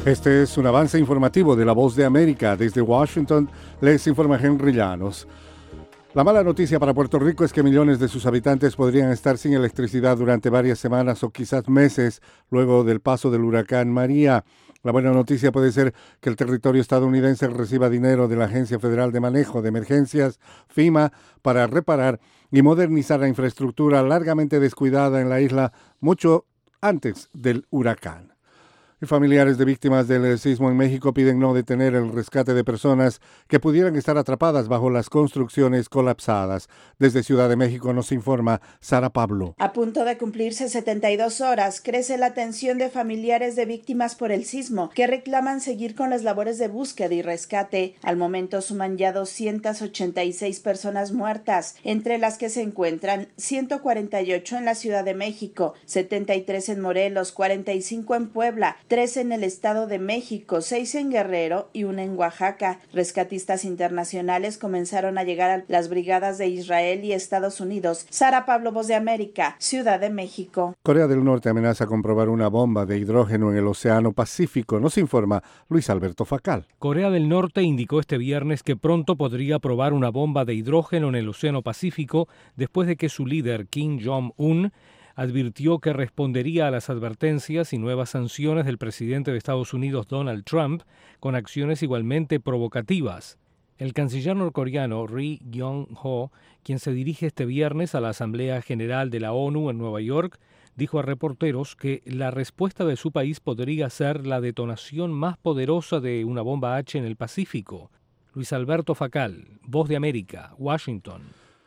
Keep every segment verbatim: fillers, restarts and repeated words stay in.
Este es un avance informativo de La Voz de América. Desde Washington les informa Henry Llanos. La mala noticia para Puerto Rico es que millones de sus habitantes podrían estar sin electricidad durante varias semanas o quizás meses luego del paso del huracán María. La buena noticia puede ser que el territorio estadounidense reciba dinero de la Agencia Federal de Manejo de Emergencias, FEMA, para reparar y modernizar la infraestructura largamente descuidada en la isla mucho antes del huracán. Y familiares de víctimas del sismo en México piden no detener el rescate de personas que pudieran estar atrapadas bajo las construcciones colapsadas. Desde Ciudad de México nos informa Sara Pablo. A punto de cumplirse setenta y dos horas, crece la tensión de familiares de víctimas por el sismo que reclaman seguir con las labores de búsqueda y rescate. Al momento suman ya doscientas ochenta y seis personas muertas, entre las que se encuentran ciento cuarenta y ocho en la Ciudad de México, setenta y tres en Morelos, cuarenta y cinco en Puebla, tres en el Estado de México, seis en Guerrero y una en Oaxaca. Rescatistas internacionales comenzaron a llegar a las brigadas de Israel y Estados Unidos. Sara Pablo, Voz de América, Ciudad de México. Corea del Norte amenaza con probar una bomba de hidrógeno en el Océano Pacífico. Nos informa Luis Alberto Facal. Corea del Norte indicó este viernes que pronto podría probar una bomba de hidrógeno en el Océano Pacífico después de que su líder Kim Jong-un advirtió que respondería a las advertencias y nuevas sanciones del presidente de Estados Unidos Donald Trump con acciones igualmente provocativas. El canciller norcoreano Ri Yong-ho, quien se dirige este viernes a la Asamblea General de la ONU en Nueva York, dijo a reporteros que la respuesta de su país podría ser la detonación más poderosa de una bomba H en el Pacífico. Luis Alberto Facal, Voz de América, Washington.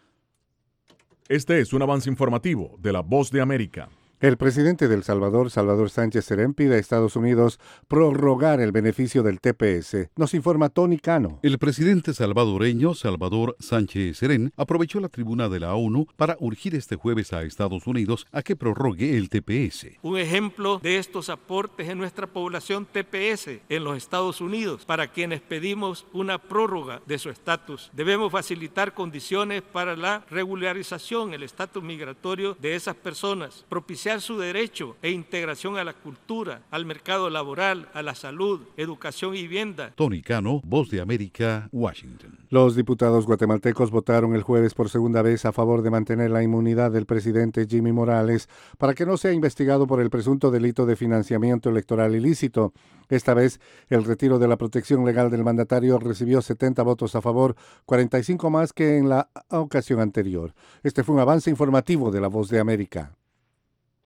Este es un avance informativo de La Voz de América. El presidente de El Salvador, Salvador Sánchez Serén, pide a Estados Unidos prorrogar el beneficio del T P S. Nos informa Tony Cano. El presidente salvadoreño, Salvador Sánchez Serén, aprovechó la tribuna de la ONU para urgir este jueves a Estados Unidos a que prorrogue el T P S. Un ejemplo de estos aportes en nuestra población T P S en los Estados Unidos, para quienes pedimos una prórroga de su estatus. Debemos facilitar condiciones para la regularización, el estatus migratorio de esas personas, propiciar su derecho e integración a la cultura, al mercado laboral, a la salud, educación y vivienda. Tony Cano, Voz de América, Washington. Los diputados guatemaltecos votaron el jueves por segunda vez a favor de mantener la inmunidad del presidente Jimmy Morales para que no sea investigado por el presunto delito de financiamiento electoral ilícito. Esta vez, el retiro de la protección legal del mandatario recibió setenta votos a favor, cuarenta y cinco más que en la ocasión anterior. Este fue un avance informativo de La Voz de América.